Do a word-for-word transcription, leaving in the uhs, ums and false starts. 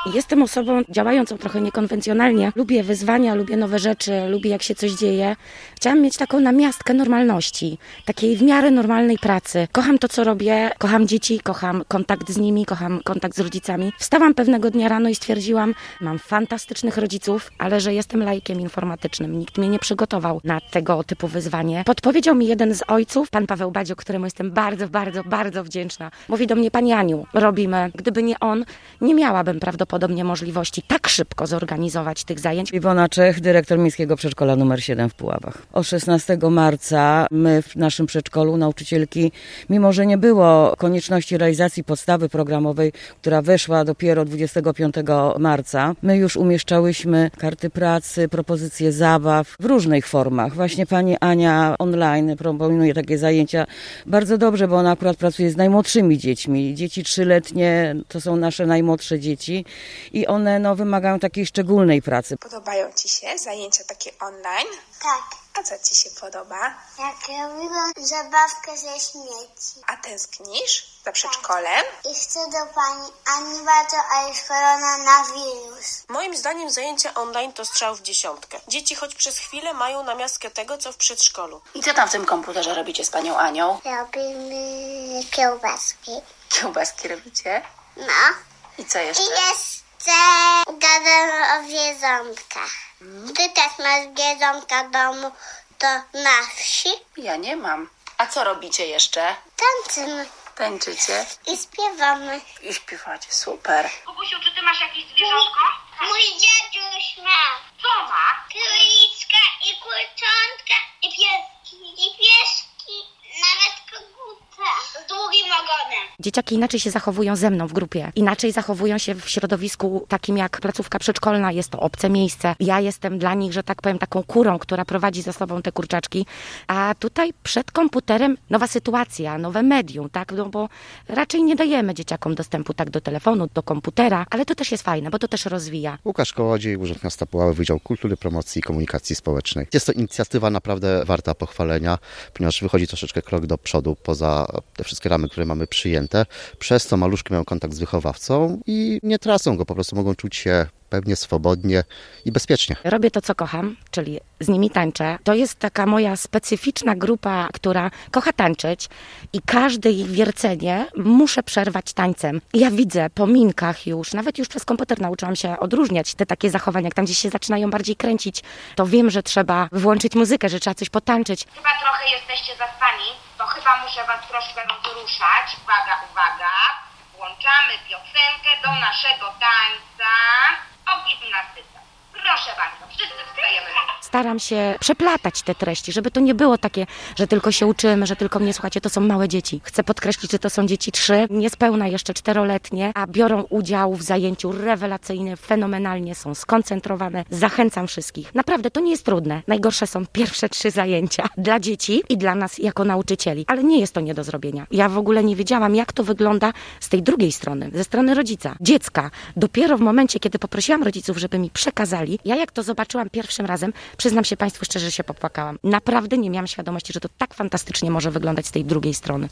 Jestem osobą działającą trochę niekonwencjonalnie. Lubię wyzwania, lubię nowe rzeczy, lubię jak się coś dzieje. Chciałam mieć taką namiastkę normalności, takiej w miarę normalnej pracy. Kocham to, co robię, kocham dzieci, kocham kontakt z nimi, kocham kontakt z rodzicami. Wstałam pewnego dnia rano i stwierdziłam, mam fantastycznych rodziców, ale że jestem laikiem informatycznym. Nikt mnie nie przygotował na tego typu wyzwanie. Podpowiedział mi jeden z ojców, pan Paweł Badzio, któremu jestem bardzo, bardzo, bardzo wdzięczna. Mówi do mnie, pani Aniu, robimy. Gdyby nie on, nie miałabym prawdopodobnie możliwości tak szybko zorganizować tych zajęć. Iwona Czech, dyrektor Miejskiego Przedszkola numer siedem w Puławach. Od szesnastego marca my w naszym przedszkolu, nauczycielki, mimo że nie było konieczności realizacji podstawy programowej, która weszła dopiero dwudziestego piątego marca, my już umieszczałyśmy karty pracy, propozycje zabaw w różnych formach. Właśnie pani Ania online proponuje takie zajęcia bardzo dobrze, bo ona akurat pracuje z najmłodszymi dziećmi. Dzieci trzyletnie to są nasze najmłodsze dzieci i one no, wymagają takiej szczególnej pracy. Podobają Ci się zajęcia takie online? Tak. A co Ci się podoba? Jak robiłam zabawkę ze śmieci. A tęsknisz za przedszkolem? I chcę do pani Ani bardzo, a jest koronawirus. Moim zdaniem zajęcia online to strzał w dziesiątkę. Dzieci choć przez chwilę mają namiastkę tego, co w przedszkolu. I co tam w tym komputerze robicie z panią Anią? Robimy kiełbaski. Kiełbaski robicie? No. I co jeszcze? I jeszcze gadam o zwierzątkach. Hmm. Ty też masz zwierzątka w domu, to na wsi? Ja nie mam. A co robicie jeszcze? Tańczymy. Tańczycie? I śpiewamy. I śpiewacie, super. Kubusiu, czy ty masz jakieś zwierzątko? Mój dziaduś ma. Co ma? Króliczka i kurczątka i pieski. I pieski, nawet koguta. Z długim ogonem. Dzieciaki inaczej się zachowują ze mną w grupie. Inaczej zachowują się w środowisku takim jak placówka przedszkolna. Jest to obce miejsce. Ja jestem dla nich, że tak powiem, taką kurą, która prowadzi za sobą te kurczaczki. A tutaj przed komputerem nowa sytuacja, nowe medium, tak? No bo raczej nie dajemy dzieciakom dostępu tak do telefonu, do komputera, ale to też jest fajne, bo to też rozwija. Łukasz Kołodziej, Urząd Miasta Puławy, Wydział Kultury, Promocji i Komunikacji Społecznej. Jest to inicjatywa naprawdę warta pochwalenia, ponieważ wychodzi troszeczkę krok do przodu poza te wszystkie ramy, które mamy przyjęte. Przez to maluszki mają kontakt z wychowawcą i nie tracą go, po prostu mogą czuć się pewnie, swobodnie i bezpiecznie. Robię to, co kocham, czyli z nimi tańczę. To jest taka moja specyficzna grupa, która kocha tańczyć i każde ich wiercenie muszę przerwać tańcem. Ja widzę po minkach już, nawet już przez komputer nauczyłam się odróżniać te takie zachowania. Jak tam gdzieś się zaczynają bardziej kręcić, to wiem, że trzeba włączyć muzykę, że trzeba coś potańczyć. Chyba trochę jesteście zaspani, to chyba muszę was troszkę rozruszać. Uwaga, uwaga. Włączamy piosenkę do naszego tańca o gimnastyce. Proszę bardzo, wszyscy wstajemy. Staram się przeplatać te treści, żeby to nie było takie, że tylko się uczymy, że tylko mnie słuchacie, to są małe dzieci. Chcę podkreślić, że to są dzieci trzy, niespełna jeszcze czteroletnie, a biorą udział w zajęciu rewelacyjnie, fenomenalnie, są skoncentrowane. Zachęcam wszystkich. Naprawdę, to nie jest trudne. Najgorsze są pierwsze trzy zajęcia dla dzieci i dla nas jako nauczycieli, ale nie jest to nie do zrobienia. Ja w ogóle nie wiedziałam, jak to wygląda z tej drugiej strony, ze strony rodzica, dziecka. Dopiero w momencie, kiedy poprosiłam rodziców, żeby mi przekazali, ja jak to zobaczyłam pierwszym razem, przyznam się Państwu szczerze, że się popłakałam. Naprawdę nie miałam świadomości, że to tak fantastycznie może wyglądać z tej drugiej strony.